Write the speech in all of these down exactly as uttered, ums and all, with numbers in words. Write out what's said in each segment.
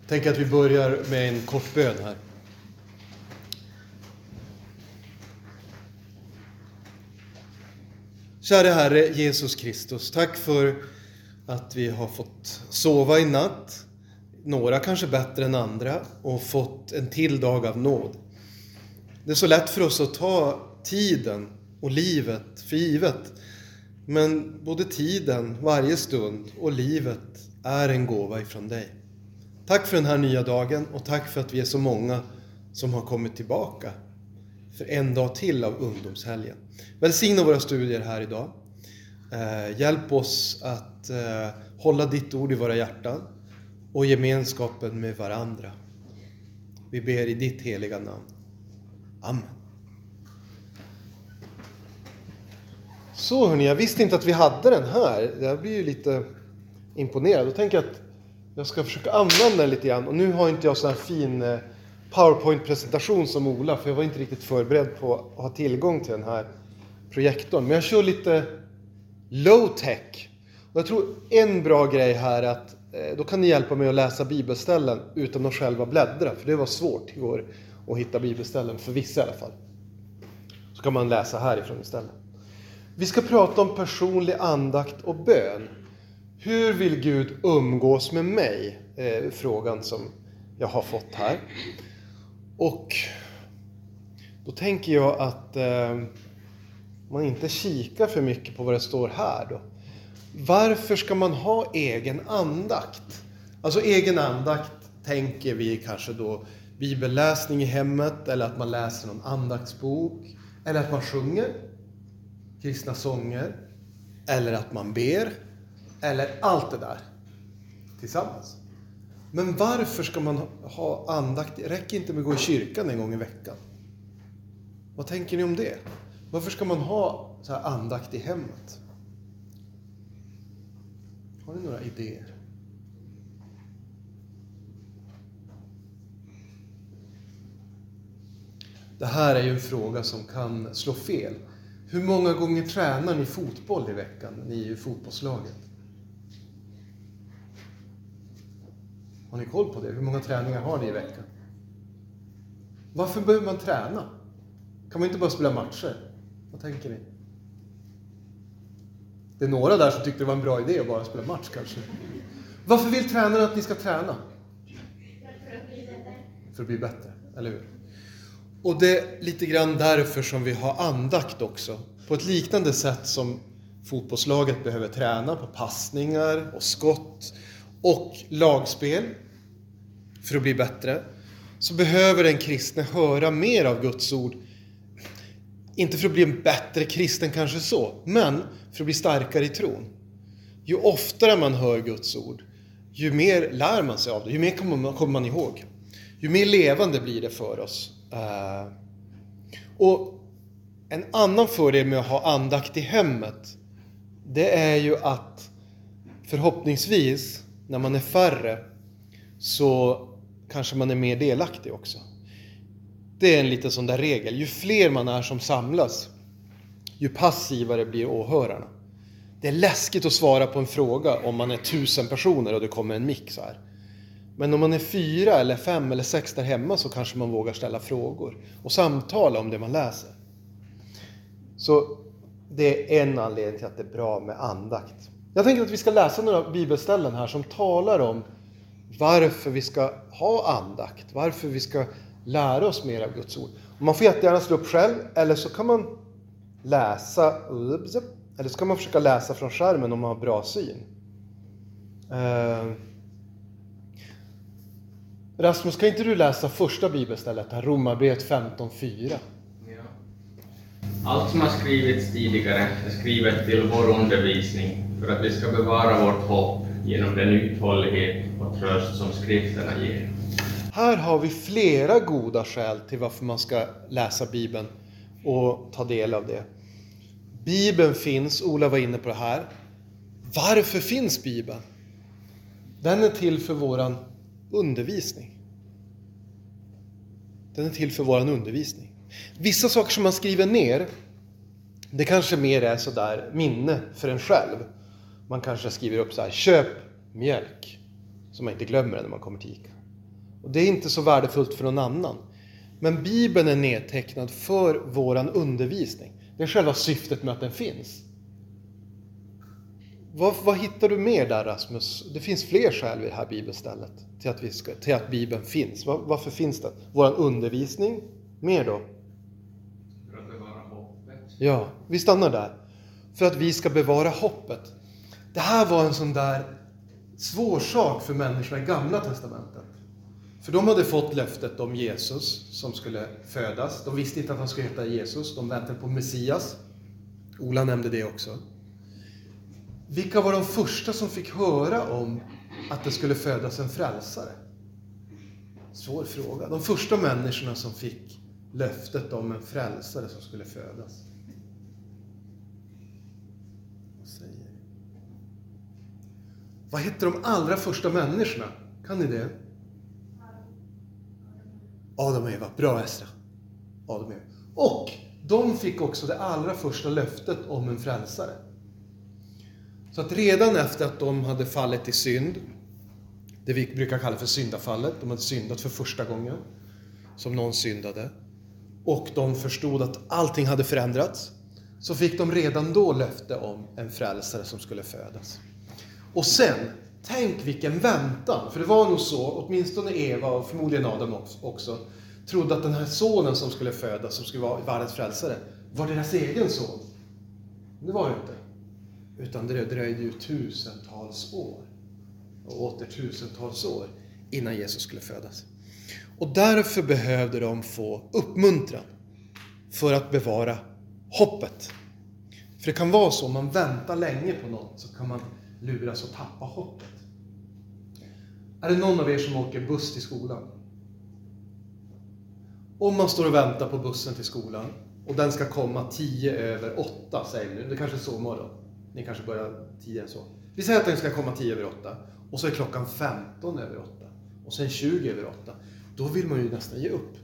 Tänk att vi börjar med en kort bön här. Kära Herre Jesus Kristus, tack för att vi har fått sova i natt. Några kanske bättre än andra, och fått en till dag av nåd. Det är så lätt för oss att ta tiden och livet för givet. Men både tiden, varje stund och livet är en gåva ifrån dig. Tack för den här nya dagen, och tack för att vi är så många som har kommit tillbaka för en dag till av ungdomshelgen. Välsigna våra studier här idag. Eh, hjälp oss att eh, hålla ditt ord i våra hjärtan och gemenskapen med varandra. Vi ber i ditt heliga namn. Amen. Så hörni, jag visste inte att vi hade den här. Jag blir ju lite imponerad. Då tänker jag att jag ska försöka använda den lite grann. Och nu har inte jag sån här fin PowerPoint-presentation som Ola, för jag var inte riktigt förberedd på att ha tillgång till den här projektorn. Men jag kör lite low-tech. Och jag tror en bra grej här är att då kan ni hjälpa mig att läsa bibelställen utan att själva bläddra. För det var svårt igår att hitta bibelställen, för vissa i alla fall. Så kan man läsa härifrån istället. Vi ska prata om personlig andakt och bön. Hur vill Gud umgås med mig? Eh, frågan som jag har fått här. Och då tänker jag att eh, man inte kikar för mycket på vad det står här då. Varför ska man ha egen andakt? Alltså egen andakt tänker vi kanske då bibelläsning i hemmet, eller att man läser någon andaktsbok, eller att man sjunger kristna sånger, eller att man ber, eller allt det där tillsammans. Men varför ska man ha andakt? Det räcker inte med att gå i kyrkan en gång i veckan. Vad tänker ni om det? Varför ska man ha så här andakt i hemmet? Har ni några idéer? Det här är ju en fråga som kan slå fel. Hur många gånger tränar ni fotboll i veckan? Ni är ju fotbollslaget. Har ni koll på det? Hur många träningar har ni i veckan? Varför behöver man träna? Kan man inte bara spela matcher? Vad tänker ni? Det är några där som tyckte det var en bra idé att bara spela match kanske. Varför vill tränaren att ni ska träna? För att bli bättre. För att bli bättre, eller hur? Och det är lite grann därför som vi har andakt också. På ett liknande sätt som fotbollslaget behöver träna på passningar och skott och lagspel för att bli bättre, så behöver den kristne höra mer av Guds ord. Inte för att bli en bättre kristen kanske så, men för att bli starkare i tron. Ju oftare man hör Guds ord, ju mer lär man sig av det, ju mer kommer man, kommer man ihåg. Ju mer levande blir det för oss. Uh, och en annan fördel med att ha andakt i hemmet, det är ju att förhoppningsvis när man är färre så kanske man är mer delaktig också. Det är en liten sån där regel. Ju fler man är som samlas, ju passivare blir åhörarna. Det är läskigt att svara på en fråga om man är tusen personer och det kommer en mick så här. Men om man är fyra eller fem eller sex där hemma så kanske man vågar ställa frågor och samtala om det man läser. Så det är en anledning till att det är bra med andakt. Jag tänker att vi ska läsa några bibelställen här som talar om varför vi ska ha andakt. Varför vi ska lära oss mer av Guds ord. Man får jättegärna slå upp själv, eller så kan man läsa, eller så kan man försöka läsa från skärmen om man har bra syn. Uh, Rasmus, kan inte du läsa första bibelstället här, Romarbrevet femton fyra? Ja. Allt som har skrivits tidigare är skrivet till vår undervisning för att vi ska bevara vårt hopp genom den uthållighet och tröst som skrifterna ger. Här har vi flera goda skäl till varför man ska läsa Bibeln och ta del av det. Bibeln finns, Ola var inne på det här. Varför finns Bibeln? Den är till för våran undervisning. Den är till för våran undervisning. Vissa saker som man skriver ner, det kanske mer är så där minne för en själv. Man kanske skriver upp så här: köp mjölk, så man inte glömmer det när man kommer till Ica. Och det är inte så värdefullt för någon annan. Men Bibeln är nedtecknad för våran undervisning. Det är själva syftet med att den finns. Vad, vad hittar du mer där, Rasmus? Det finns fler skäl vid det här bibelstället till att, vi ska, till att Bibeln finns. Var, varför finns den? Våran undervisning. Mer då? För att bevara hoppet. Ja, vi stannar där. För att vi ska bevara hoppet. Det här var en sån där svår sak för människorna i Gamla testamentet. För de hade fått löftet om Jesus som skulle födas. De visste inte att han skulle heta Jesus. De väntade på Messias. Ola nämnde det också. Vilka var de första som fick höra om att det skulle födas en frälsare? Svår fråga. De första människorna som fick löftet om en frälsare som skulle födas. Vad säger ni? Vad hette de allra första människorna? Kan ni det? Adam och Eva. Bra, Esra. Adam och Eva. Och de fick också det allra första löftet om en frälsare. Så att redan efter att de hade fallit i synd, det vi brukar kalla för syndafallet, de hade syndat för första gången som någon syndade, och de förstod att allting hade förändrats, så fick de redan då löfte om en frälsare som skulle födas. Och sen, tänk vilken väntan, för det var nog så, åtminstone Eva och förmodligen Adam också, trodde att den här sonen som skulle födas, som skulle vara världens frälsare, var deras egen son. Det var det inte. Utan det dröjde ju tusentals år. Och åter tusentals år innan Jesus skulle födas. Och därför behövde de få uppmuntran för att bevara hoppet. För det kan vara så, om man väntar länge på något så kan man luras och tappa hoppet. Är det någon av er som åker buss till skolan? Om man står och väntar på bussen till skolan och den ska komma tio över åtta, säger vi. Det kanske är så imorgon. Ni kanske börjar tidigare så. Vi säger att den ska komma tio över åtta. Och så är klockan femton över åtta. Och sen tjugo över åtta. Då vill man ju nästan ge upp.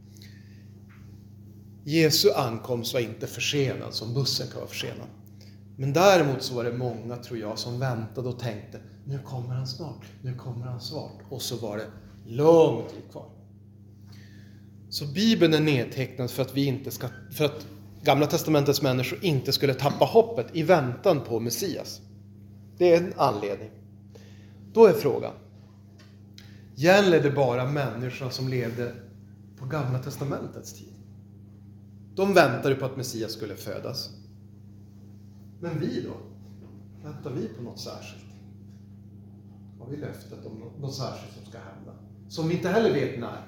Jesu ankomst var inte försenad som bussen kan vara försenad. Men däremot så var det många, tror jag, som väntade och tänkte, nu kommer han snart, nu kommer han snart. Och så var det lång tid kvar. Så Bibeln är nedtecknad för att vi inte ska, för att Gamla testamentets människor inte skulle tappa hoppet i väntan på Messias. Det är en anledning. Då är frågan, gäller det bara människor som levde på Gamla testamentets tid? De väntade på att Messias skulle födas. Men vi då? Väntar vi på något särskilt? Har vi löftet om något särskilt som ska hända? Som vi inte heller vet när.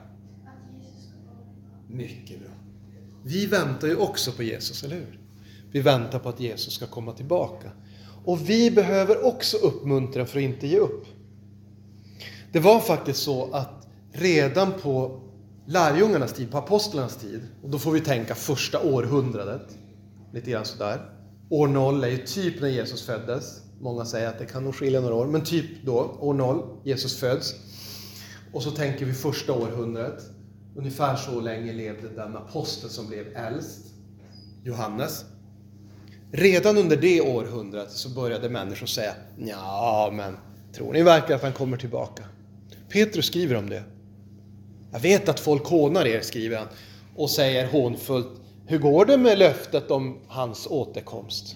Mycket bra. Vi väntar ju också på Jesus, eller hur? Vi väntar på att Jesus ska komma tillbaka. Och vi behöver också uppmuntra för att inte ge upp. Det var faktiskt så att redan på lärjungarnas tid, på apostlarnas tid, och då får vi tänka första århundradet, lite grann sådär. År noll är ju typ när Jesus föddes. Många säger att det kan nog skilja några år, men typ då, år noll, Jesus föds. Och så tänker vi första århundradet. Ungefär så länge levde den apostel som blev äldst, Johannes. Redan under det århundradet så började människor säga, ja men tror ni verkligen att han kommer tillbaka? Petrus skriver om det. Jag vet att folk hånar er, skriver han, och säger hånfullt, hur går det med löftet om hans återkomst?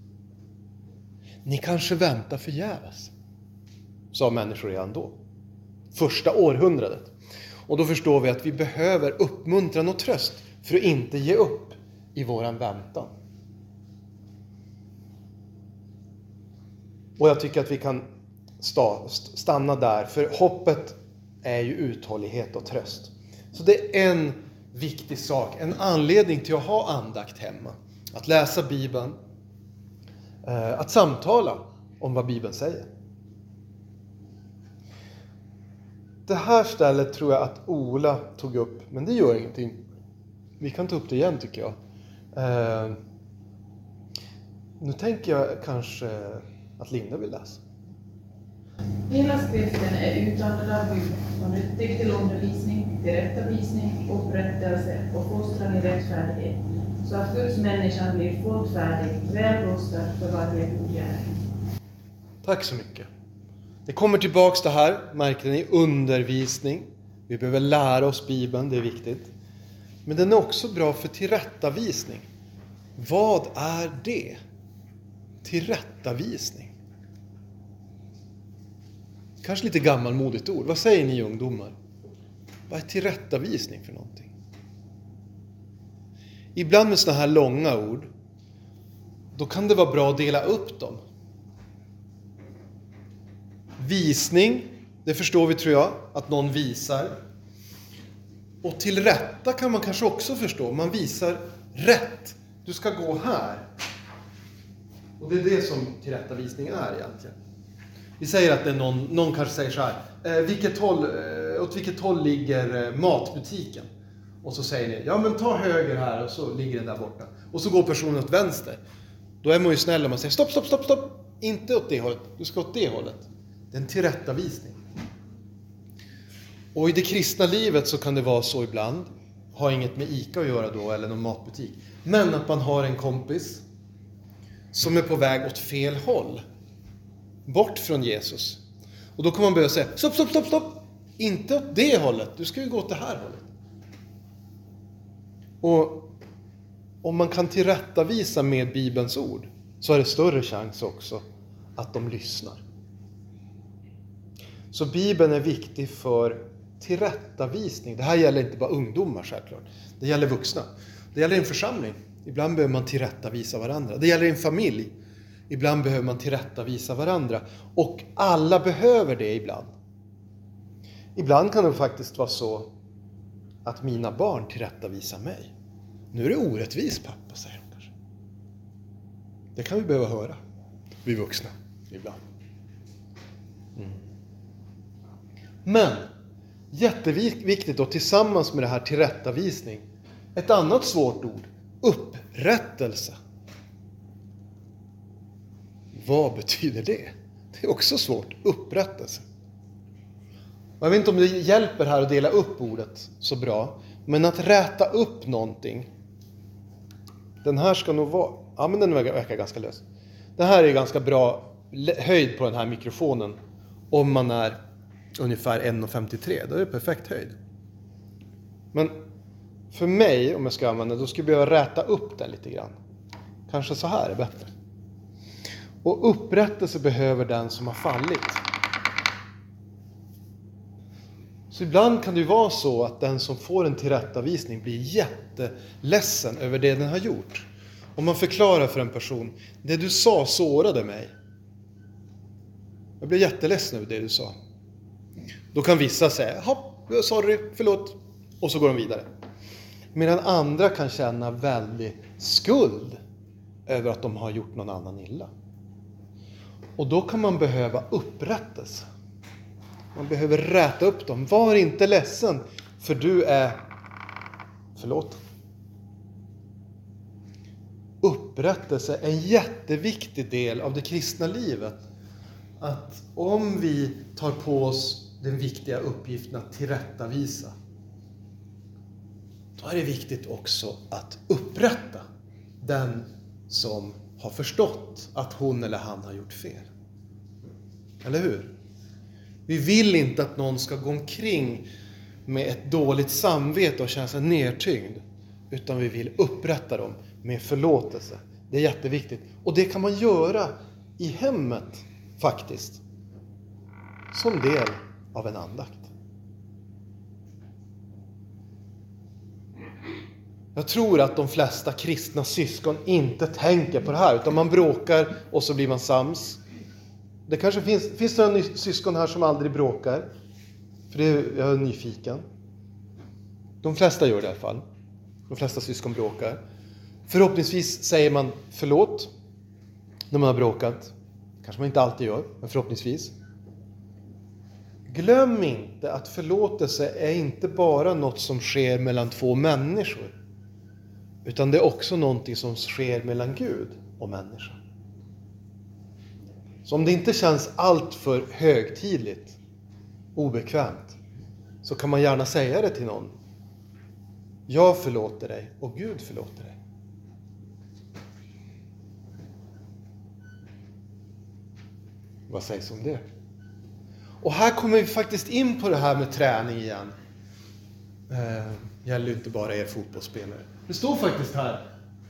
Ni kanske väntar förgäves, sa människor redan då. Första århundradet. Och då förstår vi att vi behöver uppmuntran och tröst för att inte ge upp i våran väntan. Och jag tycker att vi kan stanna där, för hoppet är ju uthållighet och tröst. Så det är en viktig sak, en anledning till att ha andakt hemma. Att läsa Bibeln, att samtala om vad Bibeln säger. Det här stället tror jag att Ola tog upp, men det gör ingenting. Vi kan ta upp det igen, tycker jag. Eh, nu tänker jag kanske att Linda vill läsa. Hela skriften är utandad av Gud och nyttig till undervisning, tillrättavisning, upprättelse och fostran i rättfärdighet, så att Guds människan blir fullt färdig, väl rustad för varje god gärning. Tack så mycket. Det kommer tillbaks det här, märker ni, undervisning, Vi behöver lära oss Bibeln, det är viktigt. Men den är också bra för tillrättavisning. Vad är det? Tillrättavisning. Kanske lite gammalmodigt ord. Vad säger ni ungdomar? Vad är tillrättavisning för någonting? Ibland med såna här långa ord, då kan det vara bra att dela upp dem. Visning, det förstår vi tror jag, att någon visar. Och till rätta kan man kanske också förstå. Man visar rätt. Du ska gå här. Och det är det som tillrättavisning är egentligen. Vi säger att det är någon, någon kanske säger så här. Eh, vilket håll, eh, åt vilket håll ligger eh, matbutiken? Och så säger ni, ja men ta höger här och så ligger den där borta. Och så går personen åt vänster. Då är man ju snäll och man säger stopp, stopp, stopp, stopp. Inte åt det hållet, du ska åt det hållet. Det är en tillrättavisning. Och i det kristna livet så kan det vara så ibland. Har inget med Ica att göra då eller någon matbutik. Men att man har en kompis som är på väg åt fel håll. Bort från Jesus. Och då kan man börja säga, stopp, stopp, stopp, stopp. Inte åt det hållet, du ska ju gå åt det här hållet. Och om man kan tillrättavisa med Bibelns ord så är det större chans också att de lyssnar. Så Bibeln är viktig för tillrättavisning. Det här gäller inte bara ungdomar självklart. Det gäller vuxna. Det gäller en församling. Ibland behöver man tillrättavisa varandra. Det gäller en familj. Ibland behöver man tillrättavisa varandra. Och alla behöver det ibland. Ibland kan det faktiskt vara så att mina barn tillrättavisar mig. Nu är det orättvis pappa, säger de kanske. Det kan vi behöva höra. Vi vuxna ibland. Mm. Men jätteviktigt då tillsammans med det här tillrättavisning. Ett annat svårt ord. Upprättelse. Vad betyder det? Det är också svårt. Upprättelse. Jag vet inte om det hjälper här att dela upp ordet så bra. Men att räta upp någonting. Den här ska nog vara... Ja, men den verkar ganska lös. Det här är ganska bra höjd på den här mikrofonen. Om man är ungefär en komma femtiotre. Då är det perfekt höjd. Men för mig, om jag ska använda, då skulle jag behöva räta upp den lite grann. Kanske så här är bättre. Och upprättelse behöver den som har fallit. Så ibland kan det ju vara så att den som får en tillrättavisning blir jätteledsen över det den har gjort. Om man förklarar för en person, det du sa sårade mig. Jag blir jätteledsen över det du sa. Då kan vissa säga, sorry, förlåt. Och så går de vidare. Medan andra kan känna väldigt skuld över att de har gjort någon annan illa. Och då kan man behöva upprättelse. Man behöver räta upp dem. Var inte ledsen, för du är förlåt. Upprättelse är en jätteviktig del av det kristna livet. Att om vi tar på oss den viktiga uppgiften att tillrättavisa, då är det viktigt också att upprätta den som har förstått att hon eller han har gjort fel. Eller hur? Vi vill inte att någon ska gå omkring med ett dåligt samvete och känna sig nedtyngd. Utan vi vill upprätta dem med förlåtelse. Det är jätteviktigt. Och det kan man göra i hemmet faktiskt. Som del av en andakt. Jag tror att de flesta kristna syskon inte tänker på det här. Utan man bråkar och så blir man sams. Det kanske finns, finns det några syskon här som aldrig bråkar. För det är, jag är nyfiken. De flesta gör det i alla fall. De flesta syskon bråkar. Förhoppningsvis säger man förlåt när man har bråkat. Kanske man inte alltid gör, men förhoppningsvis. Glöm inte att förlåtelse är inte bara något som sker mellan två människor. Utan det är också någonting som sker mellan Gud och människan. Så om det inte känns allt för högtidligt, obekvämt, så kan man gärna säga det till någon. Jag förlåter dig och Gud förlåter dig. Vad sägs om det? Och här kommer vi faktiskt in på det här med träning igen. Eh, gäller ju inte bara er fotbollsspelare. Det står faktiskt här.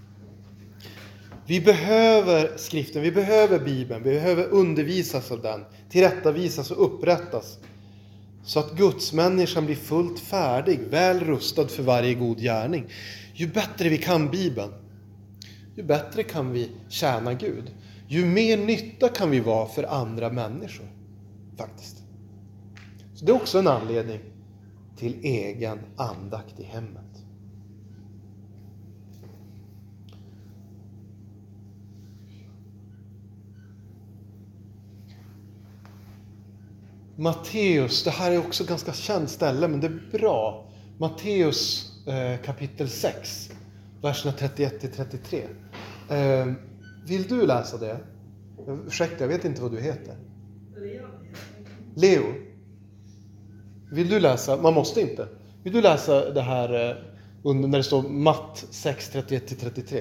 Vi behöver skriften, vi behöver Bibeln, vi behöver undervisas av den, tillrättavisas och upprättas. Så att Guds människan blir fullt färdig, väl rustad för varje god gärning. Ju bättre vi kan Bibeln, ju bättre kan vi tjäna Gud. Ju mer nytta kan vi vara för andra människor, faktiskt. Så det är också en anledning till egen andakt i hemmet. Matteus, det här är också ganska känt ställe, men det är bra. Matteus eh, kapitel sex, verserna trettioett till trettiotre. Eh, vill du läsa det? Ursäkta, jag vet inte vad du heter. Leo. Vill du läsa? Man måste inte. Vill du läsa det här eh, under, när det står Matt sex, trettioett till trettiotre?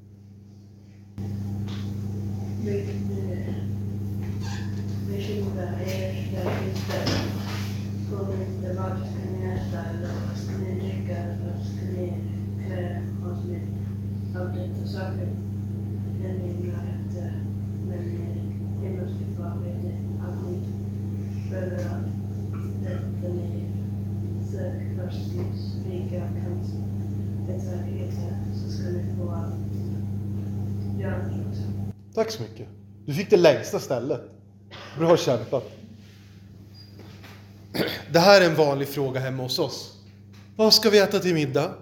Bekymra er där inte. Kom inte, vad ska ni äta eller vad ska ni dricka eller vad ska ni klä oss med. Av detta saker den himlar efter. Men himmelske far vet det att ni behöver detta ni sök först Guds rika och hans rättfärdighet så ska ni få allt. Gör det också. Tack så mycket. Du fick det längsta stället. Bra kämpat. Det här är en vanlig fråga hemma hos oss. Vad ska vi äta till middag?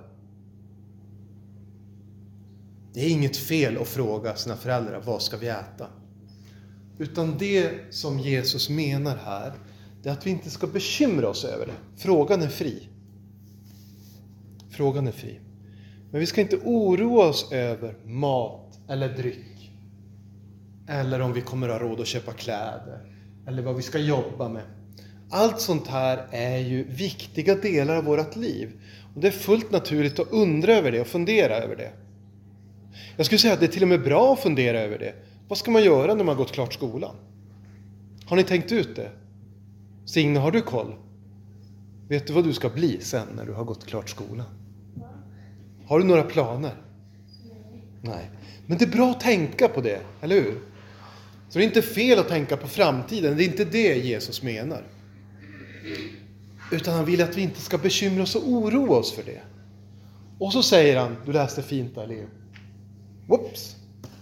Det är inget fel att fråga sina föräldrar, vad ska vi äta? Utan det som Jesus menar här, det är att vi inte ska bekymra oss över det. Frågan är fri. Frågan är fri. Men vi ska inte oroa oss över mat eller dryck. Eller om vi kommer att ha råd att köpa kläder. Eller vad vi ska jobba med. Allt sånt här är ju viktiga delar av vårt liv. Och det är fullt naturligt att undra över det och fundera över det. Jag skulle säga att det är till och med bra att fundera över det. Vad ska man göra när man har gått klart skolan? Har ni tänkt ut det? Signe, har du koll? Vet du vad du ska bli sen när du har gått klart skolan? Har du några planer? Nej. Nej. Men det är bra att tänka på det, eller hur? Så det är inte fel att tänka på framtiden. Det är inte det Jesus menar. Utan han vill att vi inte ska bekymra oss och oroa oss för det. Och så säger han, du läste fint där, Leo. Whoops.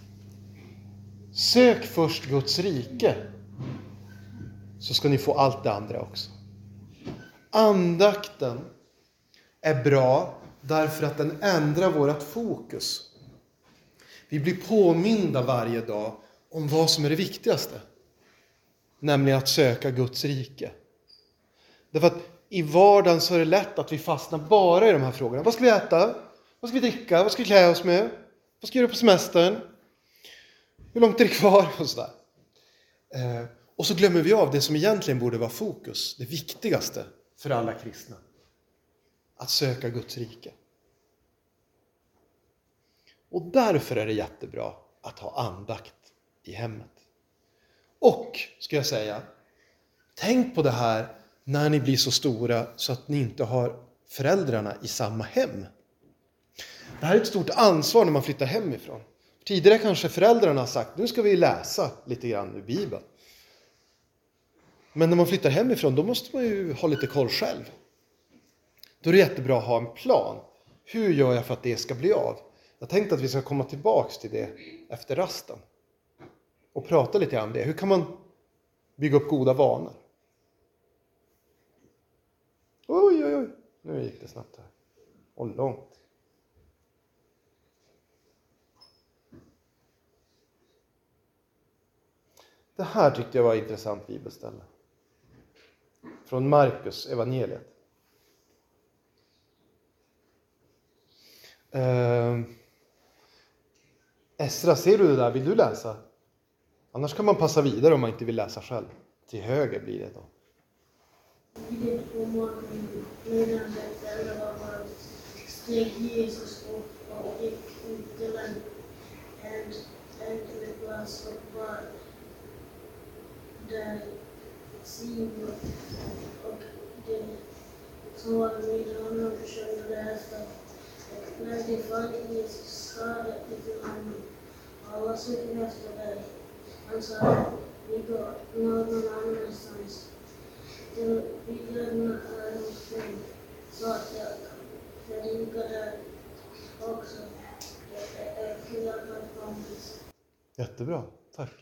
Sök först Guds rike. Så ska ni få allt det andra också. Andakten är bra därför att den ändrar vårt fokus. Vi blir påminda varje dag om vad som är det viktigaste. Nämligen att söka Guds rike. Därför att i vardagen så är det lätt att vi fastnar bara i de här frågorna. Vad ska vi äta? Vad ska vi dricka? Vad ska vi klä oss med? Vad ska vi göra på semestern? Hur långt är det kvar? Och sådär. Eh, och så glömmer vi av det som egentligen borde vara fokus. Det viktigaste för alla kristna. Att söka Guds rike. Och därför är det jättebra att ha andakt i hemmet. Och, ska jag säga, tänk på det här när ni blir så stora så att ni inte har föräldrarna i samma hem. Det här är ett stort ansvar när man flyttar hemifrån. Tidigare kanske föräldrarna har sagt, nu ska vi läsa lite grann ur Bibeln. Men när man flyttar hemifrån, då måste man ju ha lite koll själv. Då är det jättebra att ha en plan. Hur gör jag för att det ska bli av? Jag tänkte att vi ska komma tillbaka till det efter rasten. Och prata lite om det. Hur kan man bygga upp goda vanor? Oj, oj, oj. Nu gick det snabbt här. Och långt. Det här tyckte jag var intressant bibelställe. Från Markus evangeliet. Eh, Esra, ser du det där? Vill du läsa? Annars kan man passa vidare om man inte vill läsa själv. Till höger blir det då. Tidigt på morgonen medan det ännu var varmt steg Jesus upp och gick ut till en ändlig plats och var där Simon och de som var med honom kunde läsa. När de följde Jesus sa det till honom, alla söker efter dig. Han sa, vi går någon annanstans. Till byggnaderna är hos dig, så att jag kan predika där också. Det är fyra konferens. Jättebra, tack.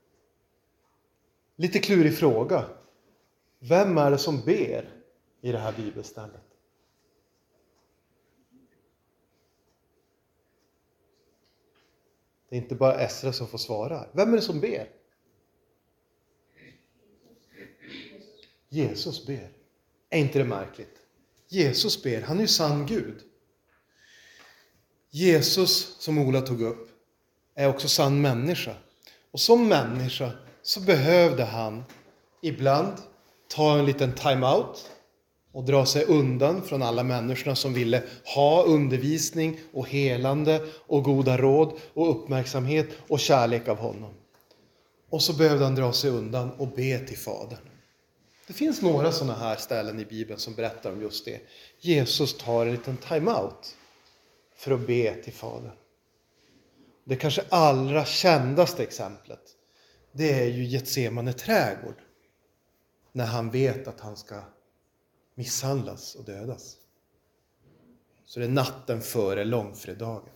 Lite klurig fråga. Vem är det som ber i det här bibelstället? Det är inte bara Esra som får svara. Vem är det som ber? Jesus ber. Är inte det märkligt? Jesus ber. Han är ju sann Gud. Jesus, som Ola tog upp, är också sann människa. Och som människa så behövde han ibland ta en liten time-out och dra sig undan från alla människorna som ville ha undervisning och helande och goda råd och uppmärksamhet och kärlek av honom. Och så behövde han dra sig undan och be till Fadern. Det finns några sådana här ställen i Bibeln som berättar om just det. Jesus tar en liten time-out för att be till Fadern. Det kanske allra kändaste exemplet, det är ju Getsemane trädgård. När han vet att han ska misshandlas och dödas. Så det är natten före långfredagen.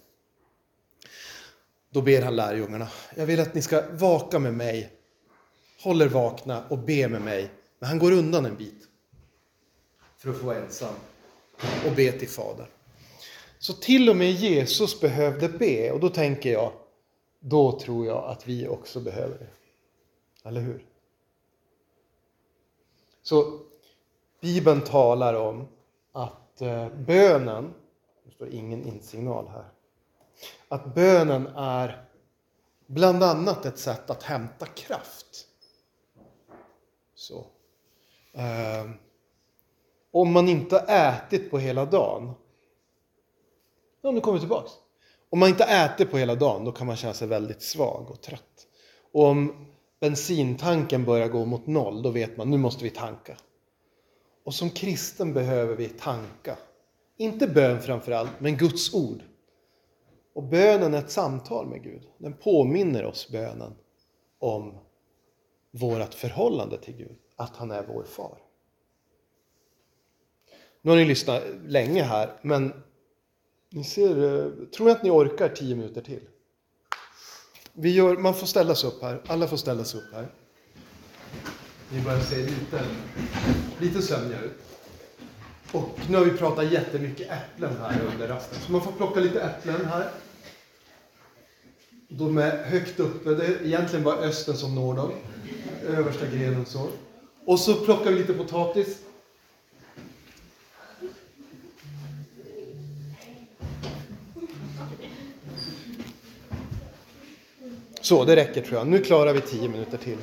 Då ber han lärjungarna, jag vill att ni ska vaka med mig. Håller vakna och be med mig. Men han går undan en bit. För att få vara ensam. Och be till Fadern. Så till och med Jesus behövde be. Och då tänker jag, då tror jag att vi också behöver det. Eller hur? Så Bibeln talar om att bönen, det står ingen insignal här, att bönen är bland annat ett sätt att hämta kraft. Så. Eh, om man inte har ätit på hela dagen, ja, nu kommer vi tillbaka. Om man inte äter på hela dagen, då kan man känna sig väldigt svag och trött. Och om bensintanken börjar gå mot noll, då vet man, nu måste vi tanka. Och som kristen behöver vi tanka. Inte bön framförallt, men Guds ord. Och bönen är ett samtal med Gud. Den påminner oss, bönen, om vårt förhållande till Gud. Att han är vår far. Nu har ni lyssnat länge här, men ni ser, tror jag att ni orkar tio minuter till. Vi gör, man får ställa sig upp här. Alla får ställa sig upp här. Ni börjar se lite, lite sömniga ut. Och nu har vi pratat jättemycket äpplen här under rasten. Så man får plocka lite äpplen här. De är högt uppe. Det är egentligen bara östen som når dem. Översta grenen så. Och så plockar vi lite potatis. Så, det räcker tror jag. Nu klarar vi tio minuter till.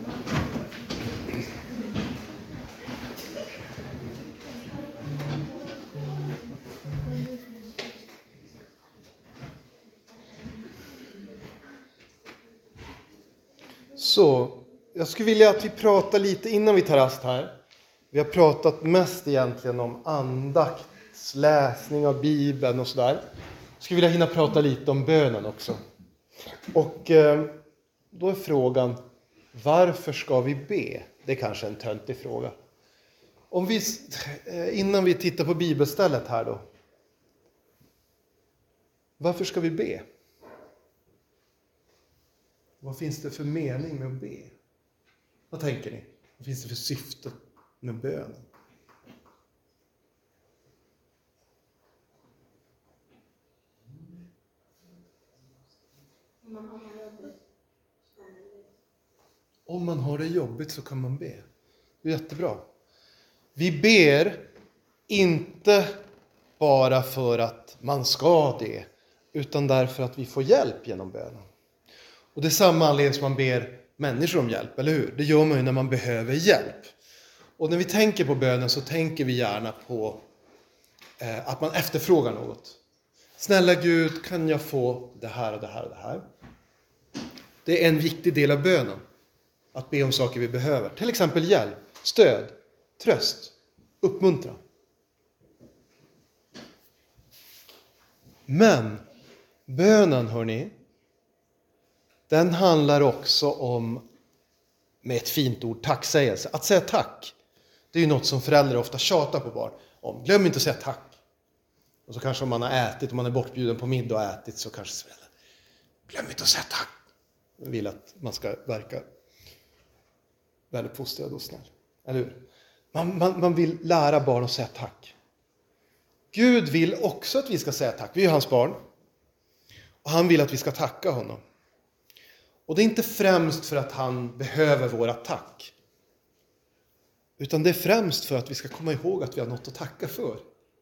Så, jag skulle vilja att vi pratar lite innan vi tar rast här. Vi har pratat mest egentligen om andakt, läsning av Bibeln och sådär. Jag skulle vilja hinna prata lite om bönen också. Och eh, då är frågan, varför ska vi be? Det är kanske en töntig fråga. Om vi, eh, innan vi tittar på bibelstället här då. Varför ska vi be? Vad finns det för mening med att be? Vad tänker ni? Vad finns det för syfte med bönen? Om man har det jobbigt så kan man be. Det är jättebra. Vi ber inte bara för att man ska det, utan därför att vi får hjälp genom bönen. Och det är samma anledning som man ber människor om hjälp, eller hur? Det gör man ju när man behöver hjälp. Och när vi tänker på bönen så tänker vi gärna på eh, att man efterfrågar något. Snälla Gud, kan jag få det här och det här och det här? Det är en viktig del av bönen. Att be om saker vi behöver. Till exempel hjälp, stöd, tröst, uppmuntran. Men bönen, hörni, den handlar också om, med ett fint ord, tacksägelse. Att säga tack, det är ju något som föräldrar ofta tjatar på barn om. Glöm inte att säga tack. Och så kanske om man har ätit, om man är bortbjuden på middag och ätit, så kanske föräldrar, glöm inte att säga tack. De vill att man ska verka väluppfostrad och snäll. Eller hur? Man, man, man vill lära barn att säga tack. Gud vill också att vi ska säga tack. Vi är hans barn. Och han vill att vi ska tacka honom. Och det är inte främst för att han behöver våra tack. Utan det är främst för att vi ska komma ihåg att vi har något att tacka för.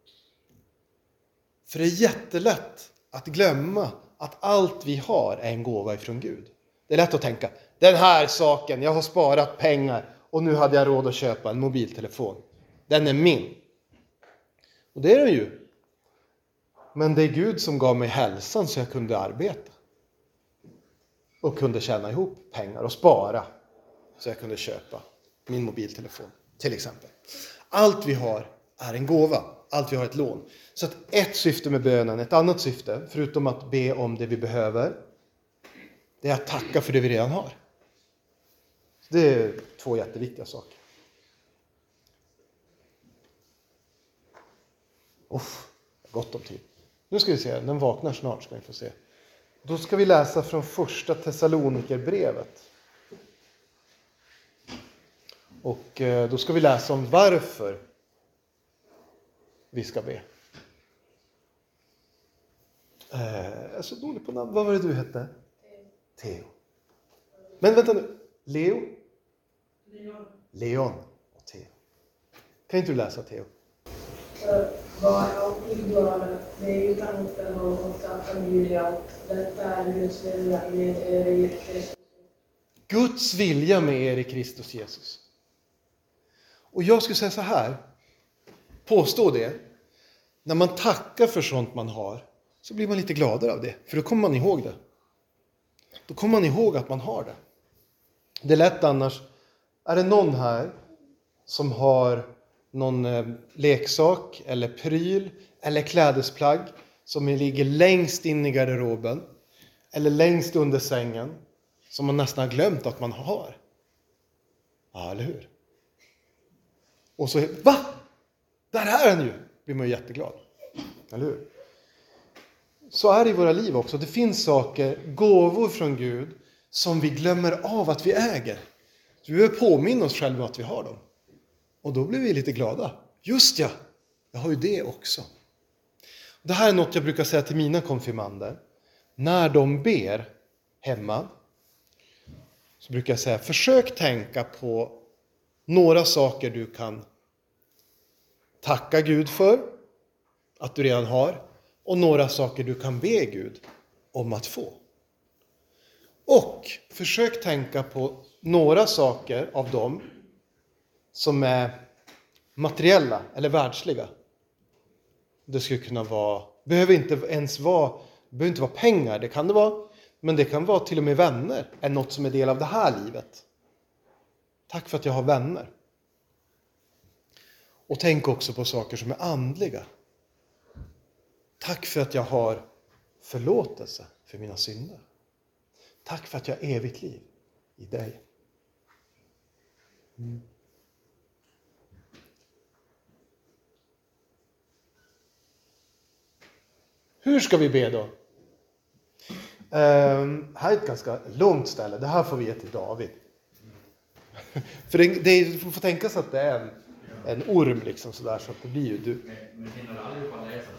För det är jättelätt att glömma att allt vi har är en gåva ifrån Gud. Det är lätt att tänka, den här saken, jag har sparat pengar och nu hade jag råd att köpa en mobiltelefon. Den är min. Och det är den ju. Men det är Gud som gav mig hälsan så jag kunde arbeta. Och kunde tjäna ihop pengar och spara så jag kunde köpa min mobiltelefon till exempel. Allt vi har är en gåva. Allt vi har är ett lån. Så att ett syfte med bönen, ett annat syfte, förutom att be om det vi behöver, det är att tacka för det vi redan har. Det är två jätteviktiga saker. Uff, gott om tid. Nu ska vi se, den vaknar snart ska vi få se. Då ska vi läsa från första Thessalonikerbrevet. Och då ska vi läsa om varför vi ska be. Eh, jag är så dålig på namn. Vad var det du hette? Theo. Theo. Men vänta nu. Leo? Leon. Leon och Theo. Kan inte du läsa, Theo? Vara oiglada, det är utan något att familja och detta är Guds vilja med er i Kristus. Guds vilja med er i Kristus Jesus. Och jag skulle säga så här. Påstå det. När man tackar för sånt man har så blir man lite gladare av det. För då kommer man ihåg det. Då kommer man ihåg att man har det. Det är lätt annars. Är det någon här som har någon eh, leksak eller pryl eller klädesplagg som ligger längst in i garderoben eller längst under sängen som man nästan har glömt att man har? Ja, eller hur? Och så, va? Där är den ju! Blir man ju jätteglad. Eller hur? Så är det i våra liv också. Det finns saker, gåvor från Gud, som vi glömmer av att vi äger. Så vi behöver påminna oss själva att vi har dem. Och då blir vi lite glada. Just ja, jag har ju det också. Det här är något jag brukar säga till mina konfirmander. När de ber hemma så brukar jag säga, försök tänka på några saker du kan tacka Gud för att du redan har. Och några saker du kan be Gud om att få. Och försök tänka på några saker av dem som är materiella eller världsliga. Det skulle kunna vara, behöver inte ens vara, behöver inte vara pengar, det kan det vara. Men det kan vara till och med vänner, är något som är del av det här livet. Tack för att jag har vänner. Och tänk också på saker som är andliga. Tack för att jag har förlåtelse för mina synder. Tack för att jag har evigt liv i dig. Mm. Hur ska vi be då? Um, här är ett ganska långt ställe. Det här får vi ge till David. För det, det, du får tänka sig att det är en, en orm liksom sådär, så att det blir ju du. Men hinner aldrig få läsa.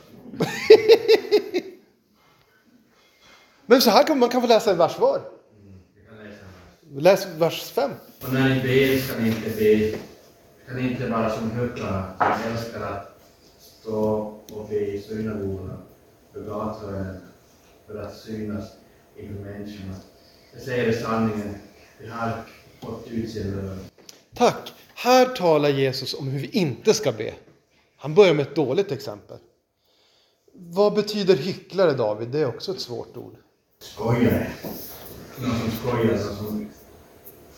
Men så här kan man kan få läsa en vers var. Mm, vi kan läsa en vers. Läs vers fem. Och när ni ber ska ni inte be, ska ni inte bara som hycklarna, som älskar att stå och be i synagogorna, för gator för att synas inför människorna. Jag säger det sanningen, vi har fått ut sin lön. Tack. Här talar Jesus om hur vi inte ska be. Han börjar med ett dåligt exempel. Vad betyder hycklare, David? Det är också ett svårt ord. Skojare. Någon som skojar, som,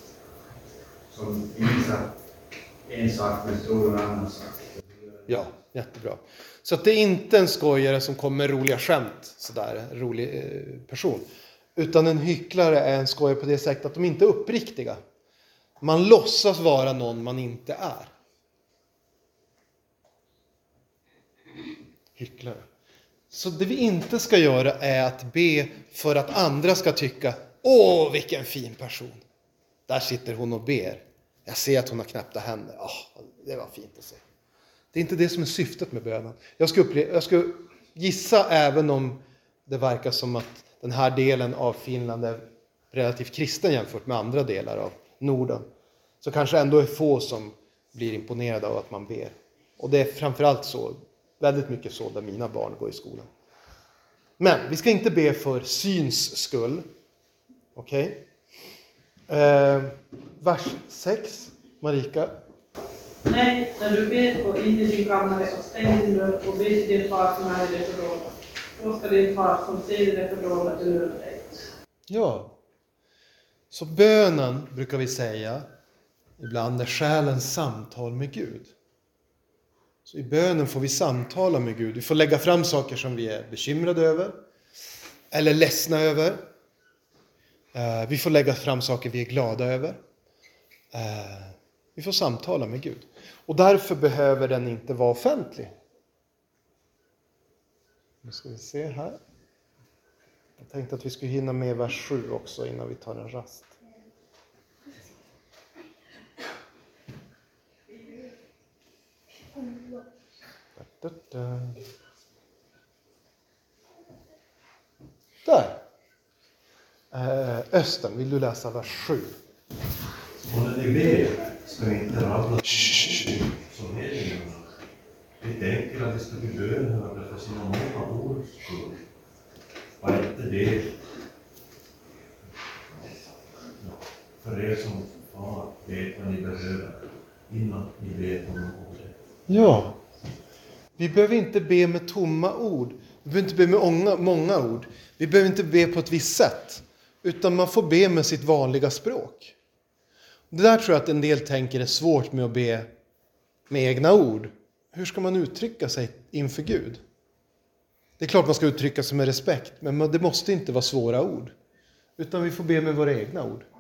som visar en sak men tror en annan sak. Ja, Jättebra. Så att det är inte en skojare som kommer med roliga skämt, sådär, en rolig eh, person. Utan en hycklare är en skojare på det sättet att de inte är uppriktiga. Man låtsas vara någon man inte är. Hycklare. Så det vi inte ska göra är att be för att andra ska tycka, åh vilken fin person. Där sitter hon och ber. Jag ser att hon har knäppta händer. Åh, det var fint att se. Det är inte det som är syftet med bönen. Jag ska, upple- jag ska gissa, även om det verkar som att den här delen av Finland är relativt kristen jämfört med andra delar av Norden. Så kanske ändå är få som blir imponerade av att man ber. Och det är framförallt så, väldigt mycket så där mina barn går i skolan. Men vi ska inte be för syns skull. Okej? Okay? Eh, vers sex, Marika. Nej, när du ber, gå in i din kammare och stäng din dörr och be till din far som är i det fördolda. Då ska din far som ser i det fördolda belöna dig. Ja. Så bönen, brukar vi säga, ibland är själens samtal med Gud. Så i bönen får vi samtala med Gud. Vi får lägga fram saker som vi är bekymrade över. Eller ledsna över. Vi får lägga fram saker vi är glada över. Vi får samtala med Gud. Och därför behöver den inte vara offentlig. Nu ska vi se här. Jag tänkte att vi skulle hinna med vers sju också innan vi tar en rast. Da, da, da. Där. Eh, Östen, vill du läsa vers sju? Och när ni ber ska ni inte rabbla som hedningarna. Vi tänker att det ska bli bönhörda för sina många års skull. Var inte det för er som far vet vad ni behöver innan ni vet om det. Ja. Vi behöver inte be med tomma ord. Vi behöver inte be med många, många ord. Vi behöver inte be på ett visst sätt. Utan man får be med sitt vanliga språk. Det där tror jag att en del tänker är svårt med att be med egna ord. Hur ska man uttrycka sig inför Gud? Det är klart man ska uttrycka sig med respekt. Men det måste inte vara svåra ord. Utan vi får be med våra egna ord.